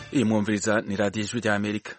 Iyi mwumviriza ni radiyo ijwi rya Amerika.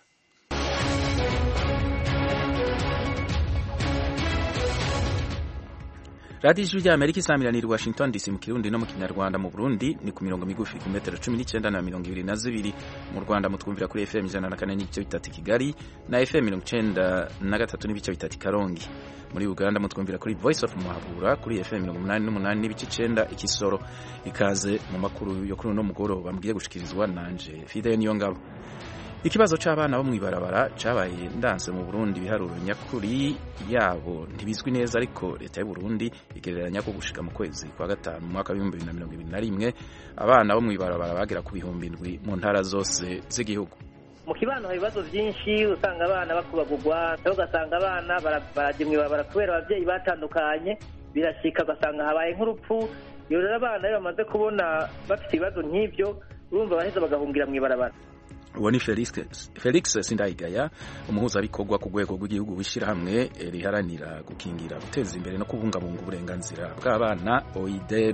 radiyo ijwi rya Amerika isamiranira i Washington DC mu Kirundi no mu Kinyarwanda. Mu Burundi ni ku mirongo migufi ku metero 19 na 22. Mu Rwanda mutwumvira kuri FM 104.3 Kigali na FM 93.3 Karongi. Muri Uganda mutwumvira kuri Voice of Muhabura kuri FM 88.9 Ikisoro. Ikaze mu makuru yo kuri no mugoroba mbwiye gushikirizwa nanje Fidel Niyongabo. Ikibazo c'abana bo mwibarabara cabaye ndanse mu Burundi. Biharuro nyakuri yabo ntibizwi neza, ariko leta y'u Burundi igereranya ko gushika mu kwezi kwa gatanu mu mwaka wa 2021 abana bo mwibarabara bagera ku bihumbi 7 mu ntara zose z'igihugu. Mu kibano hari ibibazo byinshi, usanga abana bakubagurwa, ugasanga abana barajya mwibarabara kubera abavyeyi batandukanye, birashika ugasanga habaye nk'urupfu. Iyo rero abana iyo bamaze kubona bafite ibibazo nk'ivyo, urumva baheza bagahungira mwibarabara. Uwo ni Felix Sindayigaya, umuhuzabikorwa ku rwego rw'igihugu w'ishirahamwe riharanira gukingira, guteza imbere no kubungabunga uburenganzira bw'abana OIDEB.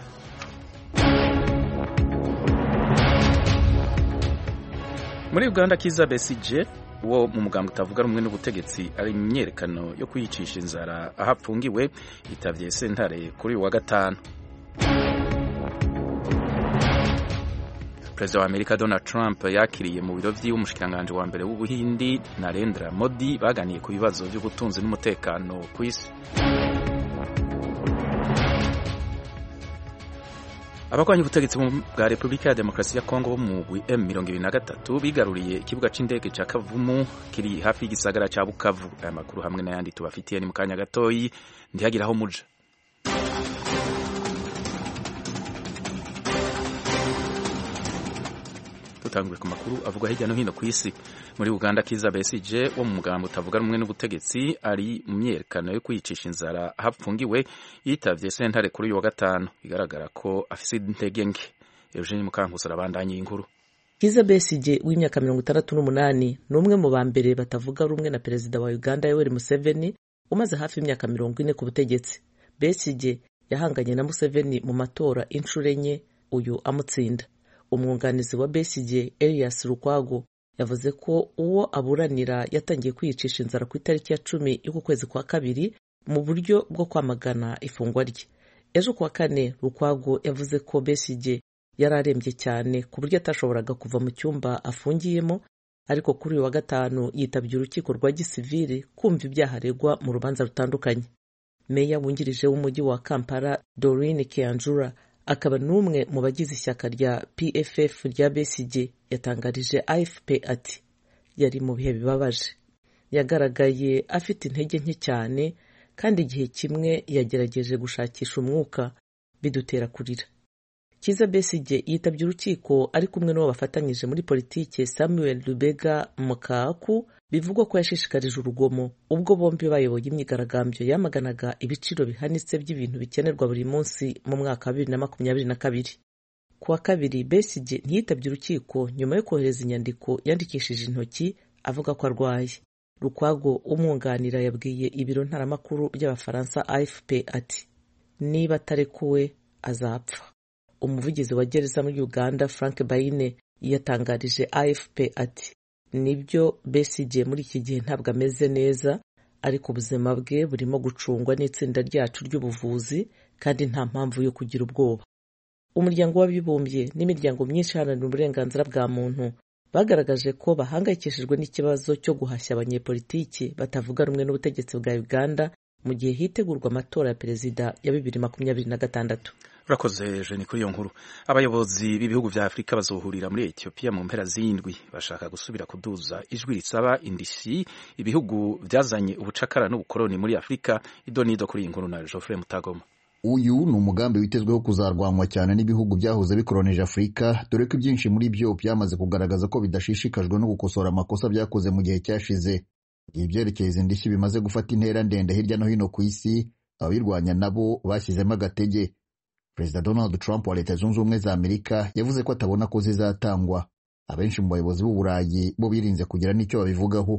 Muri Uganda, Kizza Besigye wo mu mugambwe utavuga rumwe n'ubutegetsi ari imyerekano yo kwiyicisha inzara aho apfungiwe yitavye sentare kuri uyu wa gatanu. Perezida wa Amerika Donald Trump yakiriye mu biro vy'umushikiranganji wa mbere w'Ubuhindi Narendra Modi baganiye ku bibazo by'ubutunzi n'umutekano ku isi. Abakwanyi ubutegetsi bwa Repubulika ya Demokarasi ya Kongo bo mu M23 bigaruriye ikibuga c'indege ca Kavumu kiri hafi y'igisagara ca Bukavu. Aya makuru hamwe n'ayandi tubafitiye ni mu kanya gatoyi, ntihagiraho muja. Tutangwe ku makuru avugwa hirya no hino ku isi. Muri Uganda, Kizza Besigye wo mu mugambwe utavuga rumwe n'ubutegetsi ari mu myerekano yo kwiyicisha inzara hapfungiwe yitavye sentare kuri uyu wa gatanu. Bigaragara ko afise intege nke. Eugene Mukankusi arabandanya inkuru. Kizza Besigye w'imyaka 68 n'umwe mu bambere batavuga rumwe na perezida wa Uganda Yoweri Museveni umaze hafi imyaka 40 ku butegetsi. Besigye yahanganye na Museveni mu matora inshuro enye, uyu amutsinda. Umwunganizi wa Besigye Elias Lukwago yavuze ko uwo aburanira yatangiye kwiyicisha inzara ku itariki ya 10 y'uku kwezi kwa kabiri mu buryo bwo kwamagana ifungwa rye. Ejo kwa kane, Lukwago yavuze ko Besigye yararembye cyane ku buryo atashoboraga kuva mu cyumba afungiyemo, ariko kuri uyu wa gatanu yitabye urukiko rwa gisivili kumva ibyaha aregwa mu rubanza rutandukanye. Meya wungirije w'umujyi wa Kampala Doreen Kianjura akaba n'umwe mu bagize ishyaka rya PFF rya Besigye yatangarije AFP ati yari mu bihe bibabaje. Yagaragaye afite intege nke cyane, kandi igihe kimwe yagerageje gushakisha umwuka, bidutera kurira. Kizza Besigye yitabye urukiko ari kumwe n'uwo bafatanyije muri politike Samuel Lubega Mukaku, bivugwa ko yashishikarije urugomo ubwo bombi bayoboye imyigaragambyo yamaganaga ibiciro bihanitse by'ibintu bikenerwa buri munsi mu mwaka wa 2022. Kuwa kabiri, Besigye ntiyitabye urukiko nyuma yo kohereza inyandiko yandikishije intoki avuga ko arwaye. Lukwago umwunganira yabwiye ibiro ntaramakuru by'Abafaransa AFP ati niba atarekuwe azapfa. Umuvugizi wa gereza muri Uganda Frank Baine yatangarije AFP ati nibyo, Besigye muri iki gihe ntabwo ameze neza, ariko ubuzima bwe burimo gucungwa n'itsinda ryacu ry'ubuvuzi, kandi nta mpamvu yo kugira ubwoba. Umuryango w'abibumbye n'imiryango myinshi iharanira uburenganzira bwa muntu bagaragaje ko bahangayikishijwe n'ikibazo cyo guhashya abanyepolitiki batavuga rumwe n'ubutegetsi bwa Uganda mu gihe hitegurwa amatora ya perezida ya 2026. Urakoze Jeni kuri iyo nkuru. Abayobozi b'ibihugu vya Afrika bazohurira muri Ethiopia mu mpera z'indwi, bashaka gusubira kuduza ijwi risaba indishyi ibihugu vyazanye ubucakara n'ubukoloni muri Afrika. Idonido kuri iyi nkuru na Geoffrey Mutagoma. Uyu ni umugambi witezweho kuzarwanwa cyane n'ibihugu byahoze bikolonije Afrika, dore ko byinshi muri byo byamaze kugaragaza ko bidashishikajwe no gukosora amakosa byakoze mu gihe cyashize. Ibyerekeye izi ndishyi bimaze gufata intera ndende hirya no hino ku isi, ababirwanya nabo bashyizemo agatege. Perezida Donald Trump wa Leta Zunze Ubumwe za Amerika yavuze ko atabona ko zizatangwa. Abenshi mu bayobozi b'Uburayi bo birinze kugira n'icyo babivugaho.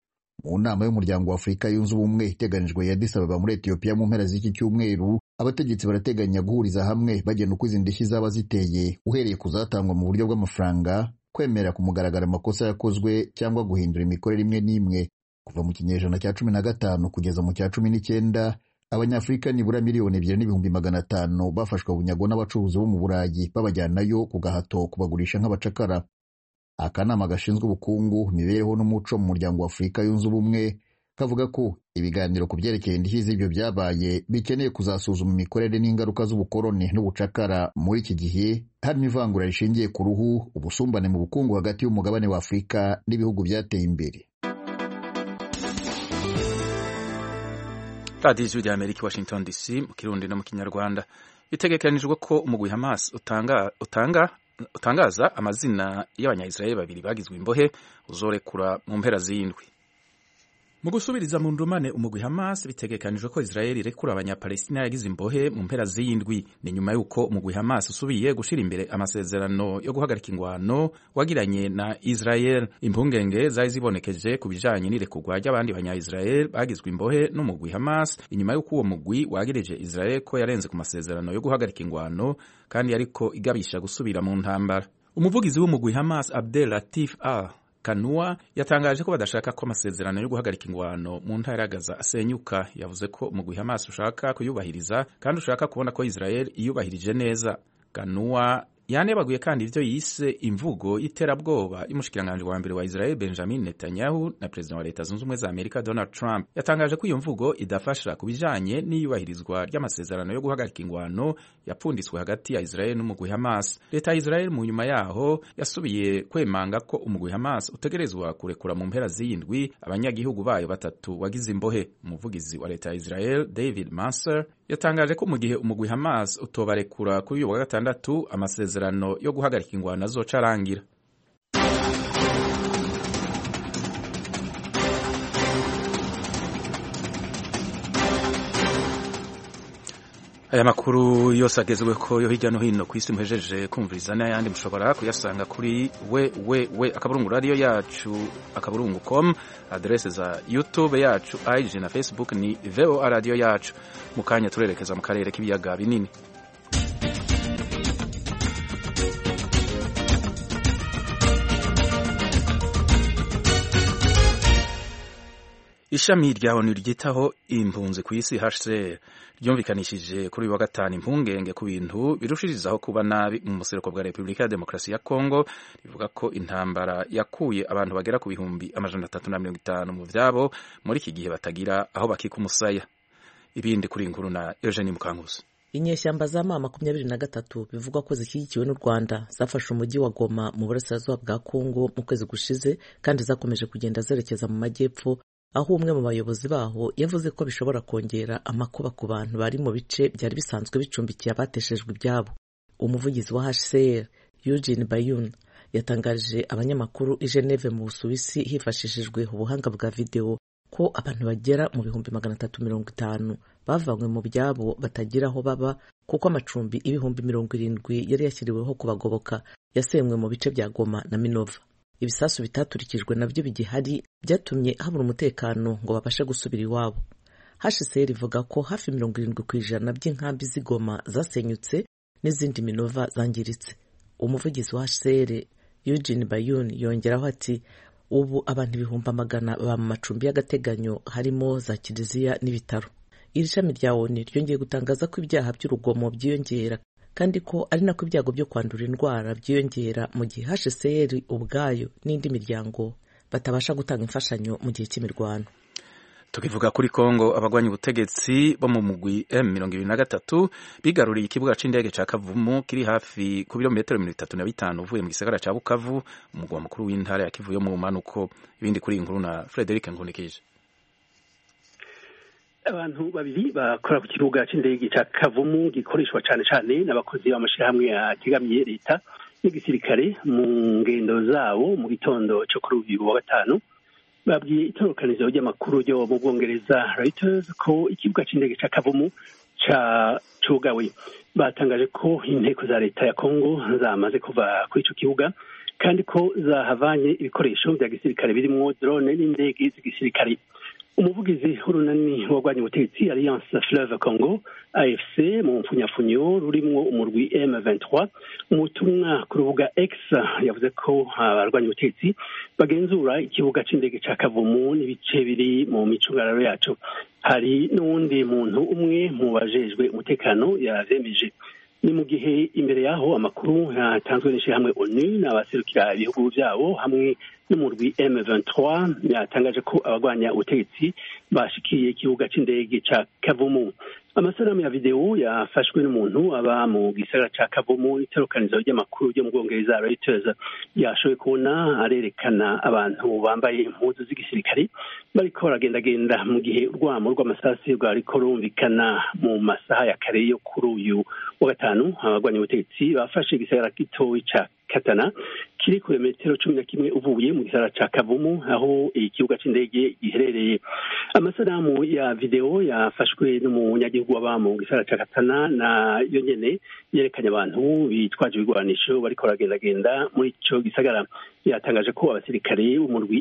Mu nama y'umuryango wa Afrika yunze ubumwe iteganijwe ya Addis Ababa muri Ethiopia mu mpera z'iki cyumweru, abategetsi barateganya guhuriza hamwe bagena uko izi ndishyi zaba ziteye, uhereye kuzatangwa mu buryo bw'amafaranga, kwemera ku mugaragaro amakosa yakozwe cyangwa guhindura imikorere imwe n'imwe. Kuva mu kinyejana cya 15 kugeza mu cya 19, Abanyafurika nibura miliyoni 2,500,000 bafashwe bunyago n'abacuruzi bo mu Burayi babajyanayo ku gahato kubagurisha nk'abacakara. Akanama gashinzwe ubukungu, imibereho n'umuco mu muryango wa Afurika yunze ubumwe kavuga ko ibiganiro ku byerekeye indishyi z'ibyo byabaye bikeneye kuzasuzuma imikorere n'ingaruka z'ubukoloni n'ubucakara muri iki gihe, harimo ivangura rishingiye ku ruhu, ubusumbane mu bukungu hagati y'umugabane wa Afurika n'ibihugu byateye imbere. Radio Ijwi ry'Amerika, Washington DC, mu Kirundi no mu Kinyarwanda. Bitegekanijwe ko umugwi Hamas utangaza amazina y'Abanya-Israeli babiri bagizwe imbohe uzorekura mu mpera z'indwi. Mu gusubiriza mu ndumane umugwi Hamas bitegekanijwe ko Israeli irekura Abanya-Palestina yagize imbohe mu mpera z'indwi. Ni nyuma y'uko umugwi Hamas usubiye gushira imbere amasezerano yo guhagarika ingwano wagiranye na Israel. Impungenge zari zibonekeje ku bijanye n'irekurwa ry'abandi Banya-Israeli bagizwe imbohe n'umugwi Hamas, inyuma y'uko uwo mugwi wagireje Israel ko yarenze ku masezerano yo guhagarika ingwano kandi ariko igabisha gusubira mu ntambara. Umuvugizi w'umugwi Hamas Abdel Latif Kanua yatangaje ko badashaka ko amasezerano yo guhagarika ingwano mu ntara ya Gaza asenyuka. Yavuze ko umugwi Hamas ushaka kuyubahiriza kandi ushaka kubona ko Israel iyubahirije neza. Kanua yanebaguye kandi ivyo yise imvugo y'iterabwoba y'umushikiranganje wa mbere wa Israel Benjamin Netanyahu na president wa Leta Zunze Ubumwe za Amerika Donald Trump. Yatangaje ko iyo mvugo idafasha kubijanye n'iyubahirizwa ry'amasezerano yo guhagarika ingwano yapfunditswe hagati ya Israel n'umugwi Hamas. Leta ya Israel mu nyuma yaho yasubiye kwemanga ko umugwi Hamas utegerezwa kurekura mu mpera z'indwi abanyagihugu bayo batatu wagize imbohe. Umuvugizi wa Leta ya Israel David Manser yatangaje ko mu gihe umugwi Hamas utobarekura kuri uyu wa gatandatu amasezerano yo guhagarika ingwano azoca arangira. Aya makuru yose agezwe ko yo hirya no hino ku isi muhejeje kumviriza n'ayandi mushobora kuyasanga kuri @radio yacu @com, adresse za YouTube yacu, IG na Facebook ni VOA radio yacu. Mukanya turerekeza mu karere k'ibiyaga binini. Ishami rya ONU ryitaho impunzi ku isi HCR ryumvikanishije kuri wa gatanu impungenge ku bintu birushirizaho kuba nabi mu musereko bwa Repubulika ya Demokarasi ya Kongo. Rivuga ko intambara yakuye abantu bagera ku bihumbi 350 mu vyabo muri iki gihe batagira aho bakika umusaya. Ibindi kuri inkuru na Eugene Mukanguzi. Inyeshyamba za mama 23 bivugwa ko zishyigikiwe n'u Rwanda zafashe umujyi wa Goma mu burasirazuba bwa Kongo mu kwezi gushize, kandi zakomeje kugenda zerekeza mu majyepfo, aho umwe mu bayobozi baho yavuze ko bishobora kongera amakuba ku bantu bari mu bice byari bisanzwe bicumbikiye abateshejwe ibyabo. Umuvugizi wa HCR Eugene Bayun yatangaje abanyamakuru i Geneve mu Busuwisi hifashishijwe ubuhanga bwa video ko abantu bagera mu 350 bavanywe mu byabo batagira aho baba, kuko amacumbi 70,000 yari yashyiriweho kubagoboka yasenywe mu bice bya Goma na Minova. Ibisasu bitaturikijwe nabyo bigihari byatumye habura umutekano ngo babashe gusubira iwabo. HCR ivuga ko hafi 70% by'inkambi z'Igoma zasenyutse n'izindi Minova zangiritse. Umuvugizi wa HCR Eugene Bayun yongeraho ati ubu abantu 100,000 ba mu macumbi y'agateganyo harimo za kiliziya n'ibitaro. Iri shami rya ONU ryongeye gutangaza ko ibyaha by'urugomo byiyongera, kandi ko ari nako ibyago byo kwandura indwara byiyongera mu gihe HCR ubwayo n'indi miryango batabasha gutanga imfashanyo mu gihe cy'imirwano. Tukivuga kuri Kongo, abagwanya ubutegetsi bo mu mugwi M23 bigaruriye ikibuga c'indege ca Kavumu kiri hafi ku birometero 35 uvuye mu gisagara ca Bukavu, umugwa mukuru w'intara ya Kivu yo mu manuko. Ibindi kuri inkuru na Frederic Nkunikije. Abantu babiri bakora ku kibuga c'indege ca Kavumu gikoreshwa cane n'abakozi b'amashirahamwe ategamiye leta n'igisirikare mu ngendo zabo mu gitondo cyo kuri uyu wa gatanu, babwiye itorokanizo ry'amakuru ryo mu Bwongereza Reuters ko ikibuga c'indege ca Kavumu cugawe. Batangaje ko inteko za leta ya Kongo zamaze kuva kuri ico kibuga, kandi ko zahavanye ibikoresho vya gisirikare birimwo drone n'indege z'igisirikare. umuvugizi w'urunani w'abagwanya ubutegetsi Alliance Fleuve Congo AFC mu mpfunyafunyo rurimwo umurwi M23 umutumwa ku rubuga X yavuze ko abarwanya ubutegetsi bagenzura ikibuga c'indege ca Kavumu n'ibice biri mu micungararo yaco. Hari n'uwundi muntu umwe mu bajejwe umutekano yavyemeje. Ni mu gihe imbere yaho amakuru yatanzwe n'ishirahamwe ONU n'abaserukira ibihugu vyabo hamwe n'umurwi M23 yatangaje ko abagwanya ubutegetsi bashikiye ikibuga c'indege ca Kavumu. Amasanamu ya video yafashwe n'umuntu aba mu gisagara ca Kavumu iterukanizo ry'amakuru ryo mu Bwongereza Reuters yashoboye kubona arerekana abantu bambaye impuzu z'igisirikare bariko baragendagenda mu gihe urwamo rw'amasasi rwariko rumvikana mu masaha ya kare yo kuri uyu wa gatanu. Abagwanya ubutegetsi bafashe igisagara gitoyi ca Katana kiri kure metero 11 uvuye mu gisagara ca Kavumu aho ikibuga c'indege giherereye. Amasanamu ya video yafashwe n'umunyagihugu aba mu gisagara ca Katana na yo nyene yerekanye abantu bitwaje ibigwanisho bariko baragendagenda muri ico gisagara. Yatangaje ko abasirikare b'umurwi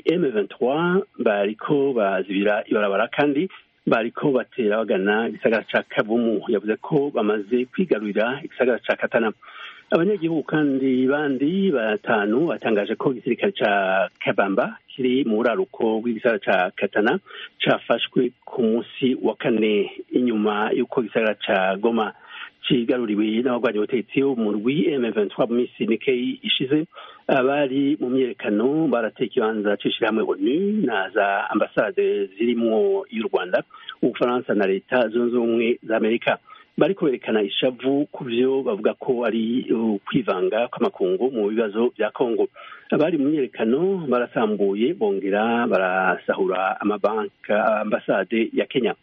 M23 bariko bazibira ibarabara kandi bariko batera bagana igisagara ca Kavumu. Yavuze ko bamaze kwigarurira igisagara ca Katana. Abanyagihugu kandi bandi batanu batangaje ko igisirikare ca Kabamba kiri mu buraruko bw'igisagara ca Katana cafashwe ku munsi wa kane inyuma y'uko igisagara ca Goma cigaruriwe n'abagwanya ubutegetsi mu rwi M23 mu minsi mikeyi ishize. Abari mu myerekano barateye ikibanza c'ishirahamwe ONU na za ambasade zirimwo y'u Rwanda, Ubufaransa na Leta Zunze Ubumwe za Amerika. Bariko berekana ishavu ku vyo bavuga ko ari kwivanga kw'amakungu mu bibazo vya Kongo. Abari mu myerekano barasambuye bongera barasahura amabanka ambasade ya Kenya.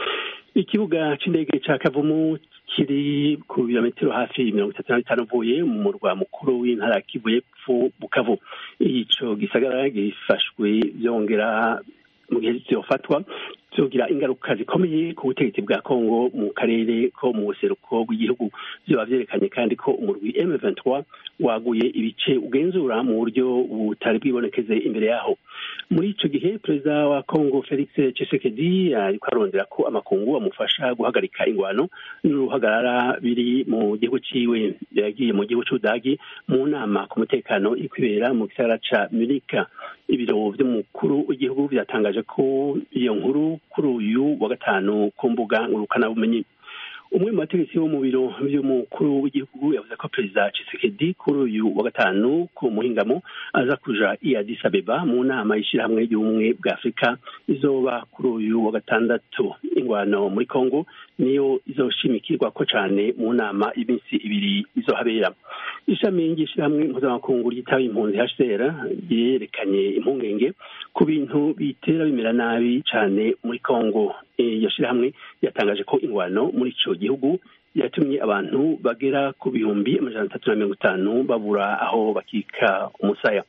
Ikibuga c'indege ca Kavumu kiri ku birometero hafi 35 uvuye mu murwa mukuru w'intara ya Kivu y'Epfo Bukavu. Ico gisagara gifashwe vyongera mu gihe cyofatwa zogira ingaruka zikomeye ku butegetsi bwa Kongo mu karere ko mu buseruko bw'igihugu. Byo bavyerekanye kandi ko umurwi M23 waguye ibice ugenzura mu buryo butari bwibonekeze imbere yaho. Muri ico gihe perezida wa Kongo Felix Tshisekedi ariko arondera ko amakungu amufasha guhagarika ingwano n'uruhagarara biri mu gihugu ciwe. Yagiye mu gihugu c'Udagi mu nama ku mutekano ikwibera mu gisagara ca Munich. Ibiro vy'umukuru w'igihugu vyatangaje ko iyo nkuru kuri uyu wa gatanu ku mbuga ngurukanabumenyi. Umwe mu bategetsi bo mu biro vy'umukuru w'igihugu yavuze ko perezida Tshisekedi kuri uyu wa gatanu ku muhingamo aza kuja i Addis Abeba mu nama y'ishirahamwe y'ubumwe bwa Afurika izoba kuri uyu wa gatandatu. Ingwano muri Kongo niyo izoshimikirwa ko cane mu nama y'iminsi ibiri izohabera. Ishami ry'ishirahamwe mpuzamakungu ryitaba impunzi HCR yerekanye impungenge ku bintu bitera bimera nabi cane muri Kongo. Iyo shirahamwe yatangaje ko ingwano muri ico gihugu yatumye abantu bagera ku bihumbi 350 babura aho bakika umusaya.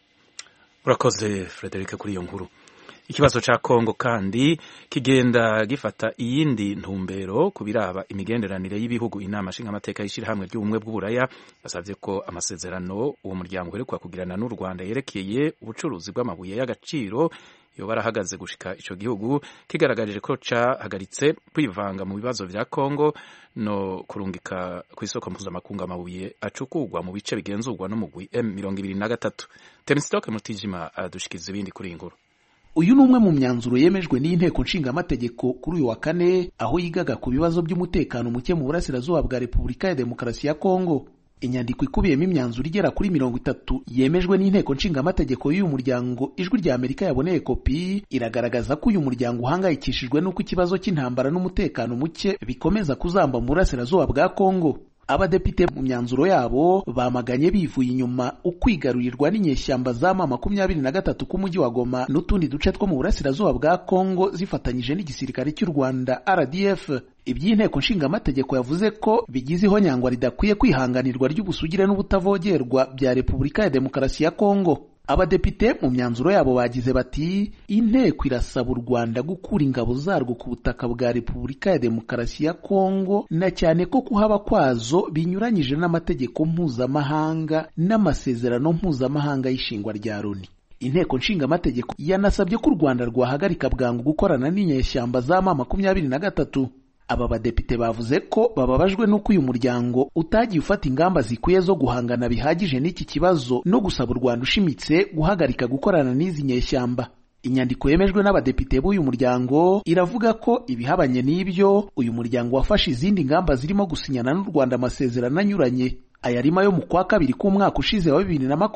Urakoze Frederic kuri iyo nkuru. Ikibazo ca Kongo kandi kigenda gifata iyindi ntumbero kubiraba imigenderanire y'ibihugu. Inama nshingamateka y'ishirahamwe ry'ubumwe bw'Uburaya basavye ko amasezerano uwo muryango uheruka kugirana n'u Rwanda yerekeye ubucuruzi bw'amabuye y'agaciro yo barahagaze gushika ico gihugu kigaragarije ko cahagaritse kwivanga mu bibazo vya Kongo no kurungika kw'isoko mpuzamakungu amabuye acukurwa mu bice bigenzurwa n'umugwi M23. Temistoke Mutijima adushikiriza ibindi kuri iyi nkuru. Uyu ni umwe mu myanzuro yemejwe n'inteko nshingamategeko kuri uyu wa kane aho yigaga ku bibazo by'umutekano muke mu burasirazuba bwa Repubulika ya Demokarasi ya Kongo. Inyandiko ikubiyemo imyanzuro igera kuri 30 yemejwe n'inteko nshingamategeko y'uyu muryango Ijwi rya Amerika yaboneye kopi iragaragaza ko uyu muryango uhangayikishijwe n'uko ikibazo cy'intambara n'umutekano muke bikomeza kuzamba mu burasirazuba bwa Kongo. Abadepite mu myanzuro yabo bamaganye bivuye inyuma ukwigarurirwa n'inyeshyamba zama 23 k'umujyi wa Goma n'utundi duce two mu burasirazuba bwa Kongo zifatanyije n'igisirikare cy'u Rwanda RDF. Iby'inteko nshingamategeko yavuze ko bigize ihonyangwa ridakwiye kwihanganirwa ry'ubusugire n'ubutavogerwa bya Repubulika ya Demokarasi ya Kongo. Abadepite mu myanzuro yabo bagize bati inteko irasaba u Rwanda gukura ingabo zarwo ku butaka bwa Repubulika ya Demokarasi ya Kongo na cyane ko kuhaba kwazo binyuranyije n'amategeko mpuzamahanga n'amasezerano mpuzamahanga y'ishingwa rya Loni. inteko nshingamategeko yanasabye ko u Rwanda rwahagarika bwangu gukorana n'inyeshyamba za M23. Aba badepite bavuze ko bababajwe n'uko uyu muryango utagiye ufata ingamba zikwiye zo guhangana bihagije n'iki kibazo no gusaba u Rwanda ushimitse guhagarika gukorana n'izi nyeshyamba. Inyandiko yemejwe n'abadepite b'uyu muryango iravuga ko ibihabanye n'ibyo uyu muryango wafashe izindi ngamba zirimo gusinyana n'u Rwanda amasezerano anyuranye. Aya arimo yo mu kwa kabiri k'umwaka ushize wa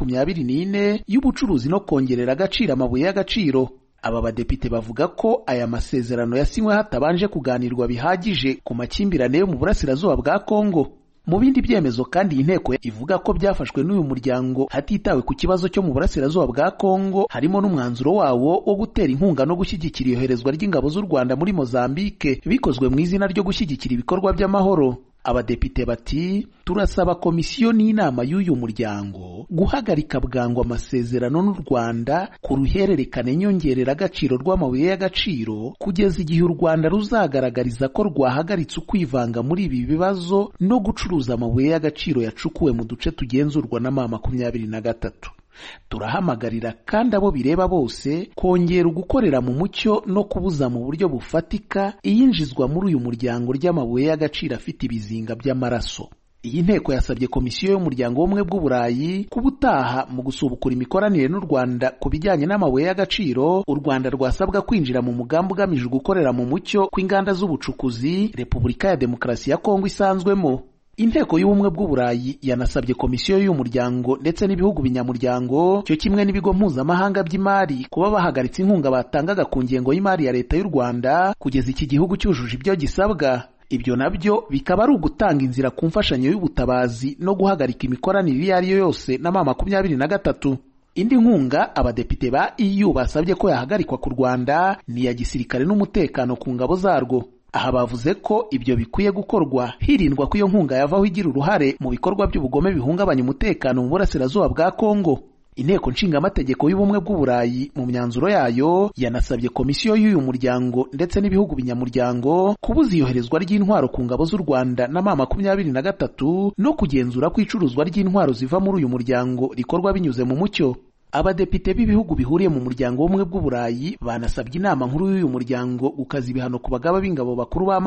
2024 y'ubucuruzi no kongerera agaciro amabuye y'agaciro. Aba badepite bavuga ko aya masezerano yasinywe hatabanje kuganirwa bihagije ku makimbirane yo mu burasirazuba bwa Kongo. Mu bindi byemezo kandi inteko ivuga ko byafashwe n'uyu muryango hatitawe ku kibazo cyo mu burasirazuba bwa Kongo, harimo n'umwanzuro wawo wo gutera inkunga no gushyigikira iyoherezwa ry'ingabo z'u Rwanda muri Mozambique bikozwe mu izina ryo gushyigikira ibikorwa by'amahoro. Abadepite bati turasaba komisiyo n'inama y'uyu muryango guhagarika bwangu amasezerano n'u Rwanda ku ruhererekane nyongerera agaciro rw'amabuye y'agaciro kugeza igihe u Rwanda ruzagaragariza ko rwahagaritse ukwivanga muri ibi bibazo no gucuruza amabuye y'agaciro yacukuwe mu duce tugenzurwa na M23. Turahamagarira kandi abo bireba bose kongera ugukorera mu mucyo no kubuza mu buryo bufatika iyinjizwa muri uyu muryango ry'amabuye y'agaciro afite ibizinga by'amaraso. Iyi nteko yasabye komisiyo y'umuryango w'ubumwe bw'Uburayi kubutaha mu gusubukura imikoranire n'u Rwanda ku bijyanye n'amabuye y'agaciro. U Rwanda rwasabwa kwinjira mu mugambi ugamije gukorera mu mucyo kw'inganda z'ubucukuzi Repubulika ya Demokarasi ya Kongo isanzwemo. Inteko y'ubumwe bw'Uburayi yanasabye komisiyo y'uyu muryango ndetse n'ibihugu binyamuryango cyo kimwe n'ibigo mpuzamahanga by'imari kuba bahagaritse inkunga batangaga ku ngengo y'imari ya leta y'u Rwanda kugeza iki gihugu cyujuje ibyo gisabwa. Ibyo nabyo bikaba ari ugutanga inzira ku mfashanyo y'ubutabazi no guhagarika imikoranire iyo ari yo yose na M23. Indi nkunga abadepite ba EU basabye ko yahagarikwa ku Rwanda ni ya gisirikare n'umutekano ku ngabo zarwo. Aha bavuze ko ibyo bikwiye gukorwa hirindwa ko iyo nkunga yavaho igira uruhare mu bikorwa by'ubugome bihungabanya umutekano mu burasirazuba bwa Kongo. Inteko nshingamategeko y'ubumwe bw'Uburayi mu myanzuro yayo yanasabye komisiyo y'uyu muryango ndetse n'ibihugu binyamuryango kubuza iyoherezwa ry'intwaro ku ngabo z'u Rwanda na M23 no kugenzura ko icuruzwa ry'intwaro ziva muri uyu muryango rikorwa binyuze mu mucyo. Abadepite b'ibihugu bihuriye mu muryango w'ubumwe bw'Uburayi banasabye inama nkuru y'uyu muryango gukaza ibihano ku bagaba b'ingabo bakuru ba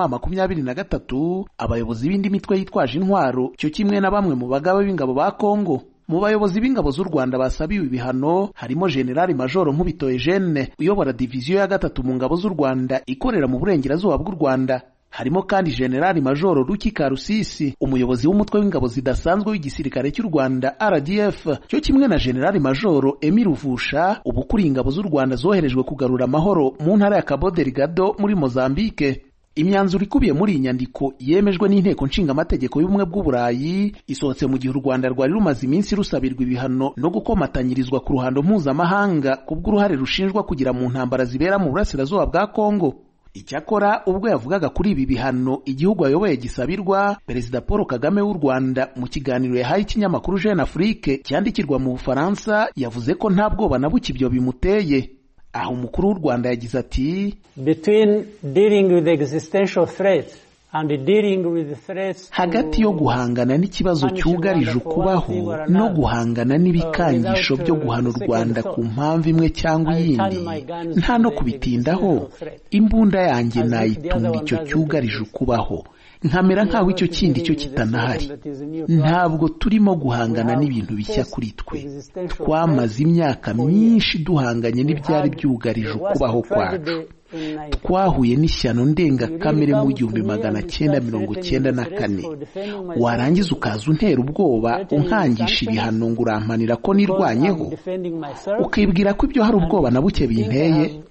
M23, abayobozi b'indi mitwe yitwaje intwaro cyo kimwe na bamwe mu bagaba b'ingabo ba Kongo. Mu bayobozi b'ingabo z'u Rwanda basabiwe ibihano harimo General Major Nkubito Eugene uyobora diviziyo ya 3 mu ngabo z'u Rwanda ikorera mu burengerazuba bw'u Rwanda. Harimo kandi General Major Ruki Karusisi umuyobozi w'umutwe w'ingabo zidasanzwe w'igisirikare cy'u Rwanda RDF cyo kimwe na General Major Emile Ruvusha ubukuri ingabo z'u Rwanda zoherejwe kugarura amahoro mu ntara ya Cabo Delgado muri Mozambique. Imyanzuro ikubiye muri iyi nyandiko yemejwe n'inteko nshingamategeko y'ubumwe bw'Uburayi isohotse mu gihe u Rwanda rwari rumaze iminsi rusabirwa ibihano no gukomatanyirizwa ku ruhando mpuzamahanga kubw'uruhare rushinjwa kugira mu ntambara zibera mu burasirazuba bwa Kongo. Icyakora ubwo yavugaga kuri ibi bihano igihugu ayoboye gisabirwa, Perezida Paul Kagame w'u Rwanda mu kiganiro yahaye ikinyamakuru Jeune Afrique cyandikirwa mu Bufaransa yavuze ko nta bwoba na buke ibyo bimuteye. Aho umukuru w'u Rwanda yagize ati between dealing with the existential threats and dealing with the threats hagati yo guhangana n'ikibazo cyugarije ukubaho no guhangana n'ibikangisho byo guhana u Rwanda ku mpamvu imwe cyangwa iyindi nta no kubitindaho, imbunda yanjye nayitunga icyo cyugarije ukubaho nkamera nkaho icyo kindi cyo kitanahari. Ntabwo turimo guhangana n'ibintu bishya kuri twe, twamaze imyaka myinshi duhanganye n'ibyari byugarije ukubaho kwacu. Twahuye n'ishyano ndengakamere mu 1994, warangiza ukaza untera ubwoba unkangisha ibihano ngo urampanira ko nirwanyeho, ukibwira ko ibyo hari ubwoba na buke binteye.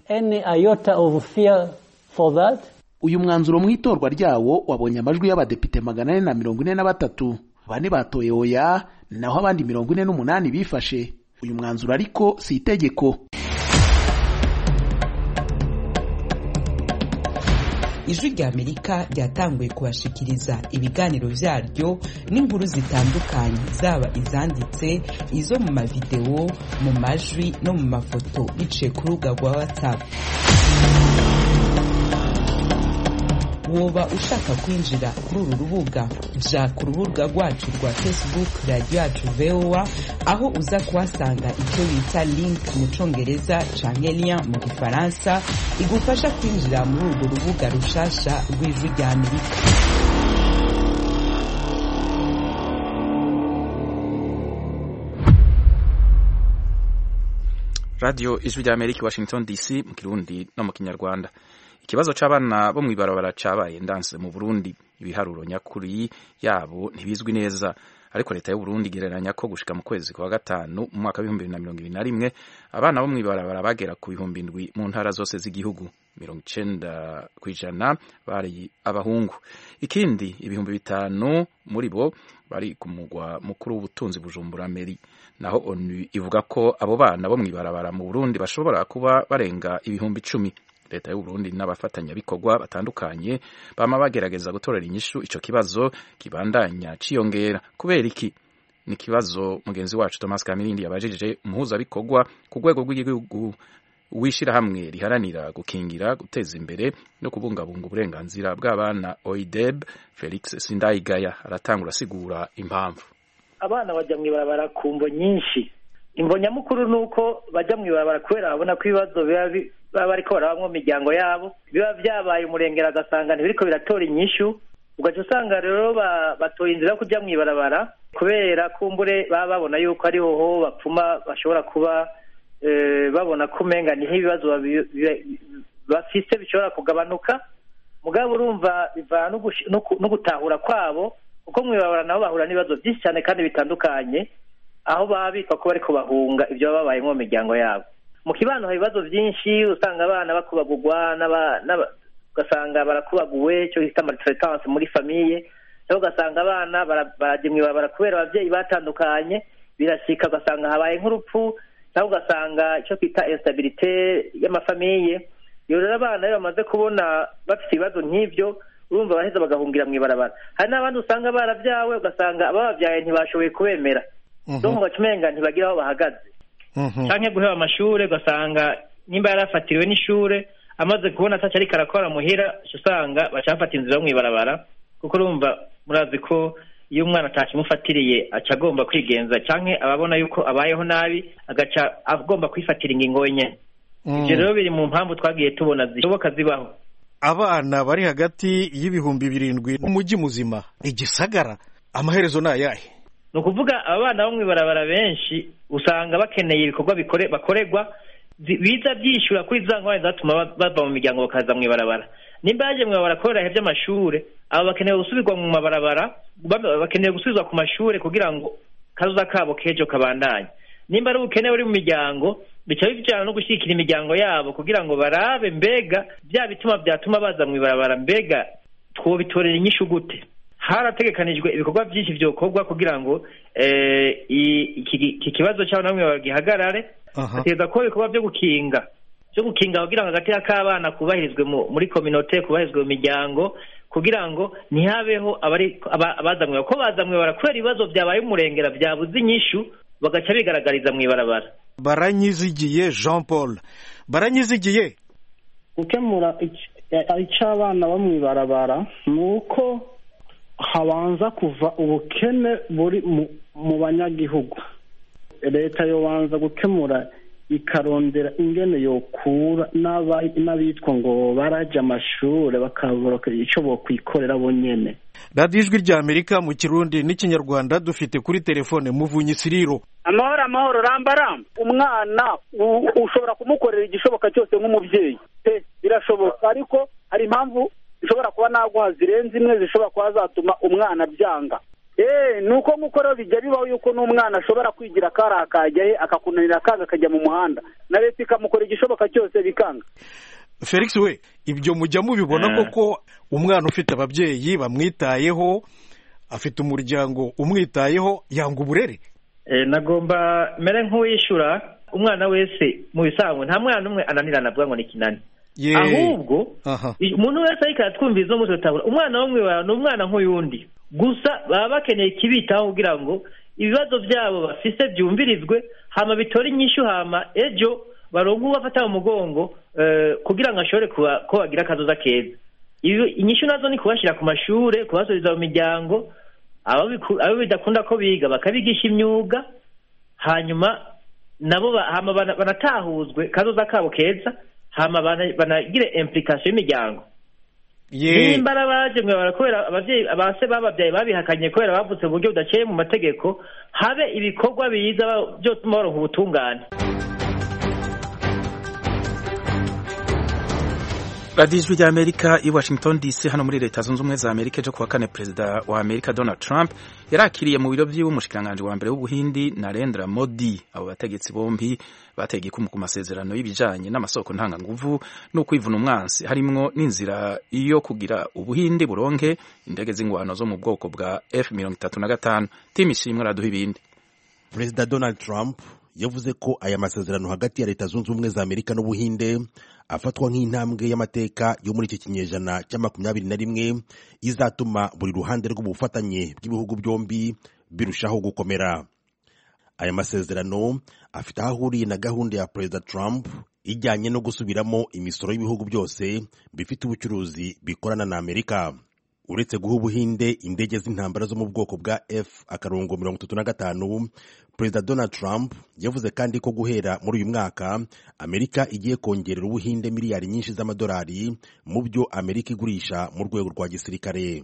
Uyu mwanzuro mu itorwa ryawo wabonye amajwi y'abadepite 443, bane batoye oya naho abandi 48 bifashe. Uyu mwanzuro ariko si itegeko. Ijwi rya Amerika ryatanguye kubashikiriza ibiganiro vyaryo n'inkuru zitandukanye zaba izanditse, izo mu mavideo, mu majwi no mu mafoto biciye ku rubuga rwa WhatsApp. woba ushaka kwinjira kuri uru rubuga ja ku rubuga rwacu rwa Facebook Radio Yacu VOA aho uza kuhasanga icyo bita link mu congereza canke lien mu gifaransa igufasha kwinjira muri urwo rubuga rushasha rw'Ijwi rya Amerika. Radio Ijwi rya Amerika Washington DC mu Kirundi no mu Kinyarwanda. Ikibazo c'abana bo mwibarabara cabaye ndanse mu Burundi, ibiharuro nyakuri yabo ntibizwi neza, ariko leta y'u Burundi igereranya ko gushika mu kwezi kwa gatanu mu mwaka wa 2021 abana bo mwibarabara bagera ku 7,000 mu ntara zose z'igihugu, 90% bari abahungu. Ikindi 5,000 muri bo bari ku mugwa mukuru w'ubutunzi Bujumbura Meri. Naho ONU ivuga ko abo bana bo mwibarabara mu Burundi bashobora kuba barenga 10,000. Leta y'u Burundi n'abafatanya bikorwa batandukanye bama bagerageza gutorera inyishu ico kibazo kibandanya ciyongera. Kubera iki? Ni kibazo mugenzi wacu Thomas Kamirindi yabajije umuhuza bikorwa ku rwego rw'igihugu wishira hamwe riharanira gukingira, guteza imbere no kubungabunga uburenganzira bw'abana OIDEB. Felix Sindayigaya aratangura asigura impamvu. Abana bajya mwibarabara kumvo nyinshi. Imvo nyamukuru nuko bajya mwibarabara kubera babona ko ibibazo baba bariko barabamwo mu miryango yabo biba vyabaye umurengera, agasanga ntibiriko biratora inyishu, ugaca usanga rero batoye inzira yo kuja mwibarabara kubera kumbure baba babona yuko ariho ho bapfuma bashobora kuba babona ko umenga niho ibibazo bafise bishobora kugabanuka. Mugabo urumva bivana no gutahura kwabo, kuko mwibarabara nabo bahura n'ibibazo byinshi cyane kandi bitandukanye, aho baba bitwa ko bariko bahunga ibyo babaye mu miryango yabo. Mu kibano hari ibibazo byinshi, usanga abana bakubagurwa ugasanga barakubaguwe, cyo bita maltraitance muri famille, cyangwa ugasanga abana barajimwe kubera abavyeyi batandukanye, birashika ugasanga habaye nk'urupfu, cyangwa ugasanga icyo kwita instabilité y'amafamiye. Iyo rero abana iyo bamaze kubona bafite ibibazo nk'ivyo, urumva baheza bagahungira mwibarabara. Hari n'abandi usanga baravyawe ugasanga ababavyaye ntibashoboye kubemera, donc bacumenga ntibagira aho bahagaze. Canke guheba amashure ugasanga nimba yarafatiriwe n'ishure amaze kubona ataca ariko arakora muhira, usanga bacafata inzira yo mwibarabara, kuko urumva murazi ko iyo umwana atakimufatiriye aca agomba kwigenza, canke ababona yuko abayeho nabi agaca agomba kwifatira ingingo wenyene. Ivyo rero biri mu mpamvu twagiye tubona zishoboka zibaho. Abana bari hagati y'7,000 mu mujyi muzima igisagara, amaherezo nayahe? No kuvuga abana bo mwibarabara benshi usanga bakeneye ibikorwa bakorerwa biza byishura kuri za ngwanye zatuma bava mu miryango bakaza mwibarabara. Nimba yaje mwibarabara korera hevye amashure, abo bakeneye gusubirwa mu mabarabara, bakeneye gusubizwa ku mashure kugira ngo kazoza kabo kejo kabandanye. Nimba ari ukeneye uri mu miryango, bica bijana no gushikira imiryango yabo kugira ngo barabe mbega bya bituma byatuma baza mwibarabara, mbega twobitorera inyishu gute. Harategekanijwe ibikorwa byinshi byokorwa kugira ngo iki kibazo cyabo namwe bagihagarare. Ateza ko ibikorwa byo gukinga kugira ngo hagati y'abana kubahirizwe muri communauté, kubahirizwe mu miryango, kugira ngo ntihabeho abazamwe ko bazamwe barakora ibibazo byabaye umurengera byabuze inyishu bagaca bigaragariza mwibarabara. Baranyizigiye Jean Paul, baranyizigiye gukemura ic'abana bo mwibarabara nuko habanza kuva ubukene buri mu banyagihugu. Leta yobanza gukemura ikarondera ingene yokura n'abitwa ngo baraja amashure bakabura ico bokwikorera bonyene. Radio Ijwi rya Amerika mu Kirundi n'Ikinyarwanda dufite kuri telefone Muvunyi Siriro. Amahoro ramba. Umwana ushobora kumukorera igishoboka cyose nk'umuvyeyi, birashoboka, ariko hari impamvu zishobora kuba naguha zirenze imwe zishobora kuba zatuma umwana byanga. Nuko rero bijya bibaho yuko n'umwana ashobora kwigira karakajyahe akakunanira akanga akajya mu muhanda, na leta ikamukora igishoboka cyose bikanga. Felix we, ibyo mujya mubibona koko umwana ufite ababyeyi bamwitayeho, afite umuryango umwitayeho, yanga uburere? Nagomba mere nk'uwishura umwana wese mu bisanzwe, nta mwana umwe ananirana avuga ngo ni kinani. Ahubwo umuntu wese ariko atwumviza umunsi utabura umwana w'umwe ni umwana nk'uyundi, gusa baba bakeneye ikibitaho kugira ngo ibibazo byabo bafise byumvirizwe, hama bitore inyishu, hama ejo baronka ubafata mu mugongo kugira ngo ashobore ko bagira akazoza keza. inyishu nazo ni kubashyira ku mashure, kubasubiza mu miryango, abo bidakunda ko biga bakabigisha imyuga, hanyuma nabo banatahuzwe kazoza kabo keza, hama banagire implication y'imiryango. Nimba arabaje mwe barakubera abavyeyi abase babavyaye babihakanye kubera bavutse mu buryo budaciye mu mategeko, habe ibikorwa biza byotuma baronka ubutungane. Radio Ijwi ry'Amerika i Washington DC, hano muri Leta Zunze Ubumwe za Amerika. Ejo kuwa kane Perezida wa Amerika Donald Trump yarakiriye mu biro vy'iwe umushikiranganji wa mbere w'Ubuhindi Narendra Modi. Abo bategetsi bombi bateye igikumu ku masezerano y'ibijanye n'amasoko ntanganguvu no kwivuna umwansi, harimwo n'inzira iyo kugira Ubuhindi buronke indege z'ingwano zo mu bwoko bwa F-35. Tim Ishimwe araduha ibindi. Perezida Donald Trump yavuze ko aya masezerano hagati ya Leta Zunze Ubumwe za Amerika n'Ubuhinde afatwa nk'intambwe y'amateka yo muri iki kinyejana cya 21 izatuma buri ruhande rw'ubufatanye bw'ibihugu byombi birushaho gukomera. Aya masezerano afite aho ahuriye na gahunda ya Perezida Trump ijyanye no gusubiramo imisoro y'ibihugu byose bifite ubucuruzi bikorana na Amerika. Uretse guha Ubuhinde indege z'intambara zo mu bwoko bwa F-35, Perezida Donald Trump yavuze kandi ko guhera muri uyu mwaka Amerika igiye kongerera Ubuhinde miliyari nyinshi z'amadolari mu byo Amerika igurisha mu rwego rwa gisirikare.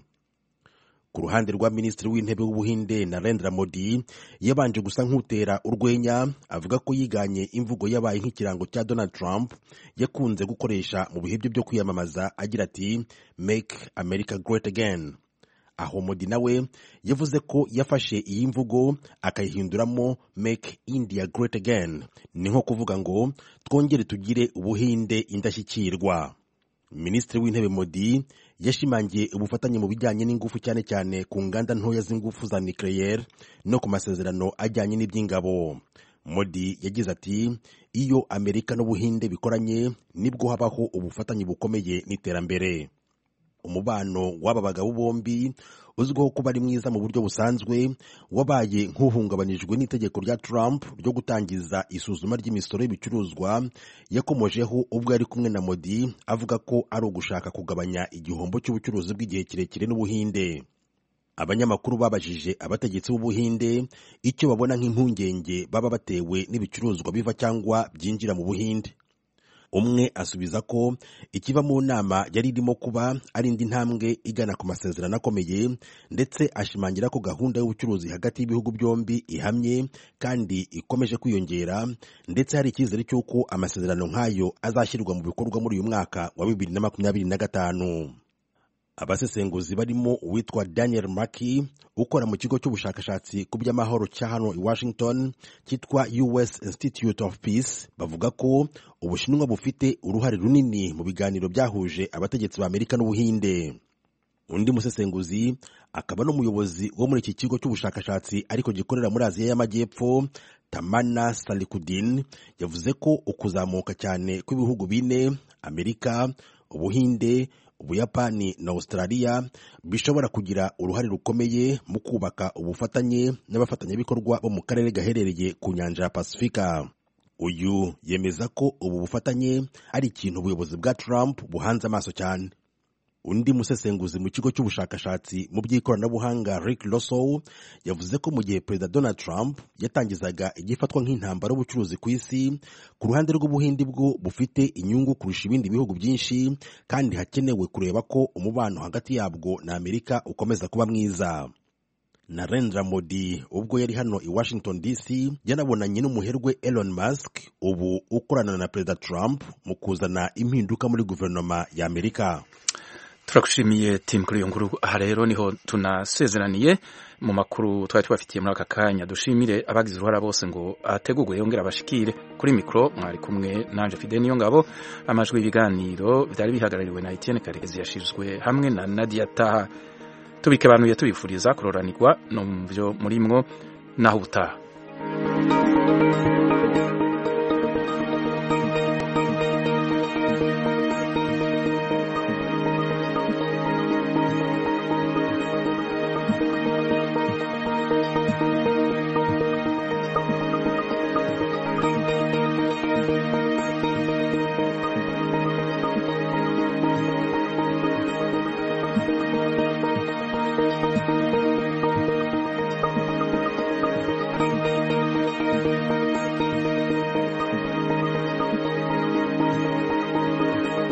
Ku ruhande rwa Minisitiri w'Intebe w'Ubuhinde Narendra Modi yabanje gusa nk'utera urwenya, avuga ko yiganye imvugo yabaye nk'ikirango cya Donald Trump yakunze gukoresha mu bihe byo kwiyamamaza agira ati Make America Great Again. Aho Modi nawe yavuze ko yafashe iyi mvugo akayihinduramo Make India Great Again, ni nko kuvuga ngo twongere tugire Ubuhinde indashyikirwa. Minisitiri w'Intebe Modi yashimangiye ubufatanye mu bijyanye n'ingufu cyane cyane ku nganda ntoya z'ingufu za nucleaire no ku masezerano ajyanye n'iby'ingabo. Modi yagize ati iyo Amerika n'Ubuhinde bikoranye nibwo habaho ubufatanye bukomeye n'iterambere. Umubano w'aba bagabo bombi uzwiho kuba ari mwiza mu buryo busanzwe wabaye nk'uhungabanijwe n'itegeko rya Trump ryo gutangiza isuzuma ry'imisoro y'ibicuruzwa yakomojeho ubwo yari kumwe na Modi, avuga ko ari ugushaka kugabanya igihombo cy'ubucuruzi bw'igihe kirekire n'Ubuhinde. Abanyamakuru babajije abategetsi b'Ubuhinde icyo babona nk'impungenge baba batewe n'ibicuruzwa biva cyangwa byinjira mu Buhinde. Umwe asubiza ko ikiva mu nama yari irimo kuba ari indi ntambwe igana ku masezerano akomeye, ndetse ashimangira ko gahunda y'ubucuruzi hagati y'ibihugu byombi ihamye kandi ikomeje kwiyongera, ndetse hari icyizere cy'uko amasezerano nk'ayo azashyirwa mu bikorwa muri uyu mwaka wa 2025. Abasesenguzi barimo uwitwa Daniel Maki ukora mu kigo cy'ubushakashatsi ku by'amahoro cya hano i Washington cyitwa US Institute of Peace bavuga ko Ubushinwa bufite uruhare runini mu biganiro byahuje abategetsi ba Amerika n'Ubuhinde. Undi musesenguzi akaba n'umuyobozi wo muri iki kigo cy'ubushakashatsi ariko gikorera muri Aziya y'Amajyepfo, Tamana Salikudin, yavuze ko ukuzamuka cyane kw'ibihugu bine Amerika, Ubuhinde, Ubuyapani na Australia bishobora kugira uruhare rukomeye mu kubaka ubufatanye n'abafatanyabikorwa bo mu karere gaherereye ku nyanja ya Pasifika. Uyu yemeza ko ubu bufatanye ari ikintu ubuyobozi bwa Trump buhanze amaso cyane. Undi musesenguzi mu kigo cy'ubushakashatsi mu by'ikoranabuhanga Rick Lossow yavuze ko mu gihe Perezida Donald Trump yatangizaga igifatwa nk'intambara y'ubucuruzi ku isi, ku ruhande rw'Ubuhindi bwo bufite inyungu kurusha ibindi bihugu byinshi, kandi hakenewe kureba ko umubano hagati yabwo na Amerika ukomeza kuba mwiza. Narendra Modi ubwo yari hano i Washington DC yanabonanye n'umuherwe Elon Musk ubu ukorana na Perezida Trump mu kuzana impinduka muri guverinoma ya Amerika. Turakushimiye Tim kuri iyo nkuru. Aha rero niho tunasezeraniye mu makuru twari tubafitiye muri aka kanya. Dushimire abagize uruhara bose ngo ategurwe yongera abashikire. Kuri mikro mwari kumwe nanje Fidel Niyongabo. Amajwi y'ibiganiro byari bihagarariwe na Etienne Karekezi yashizwe hamwe na Nadia Taha. Tubike abantu yatubifuriza kuroranirwa no mu byo murimwo naho ubutaha.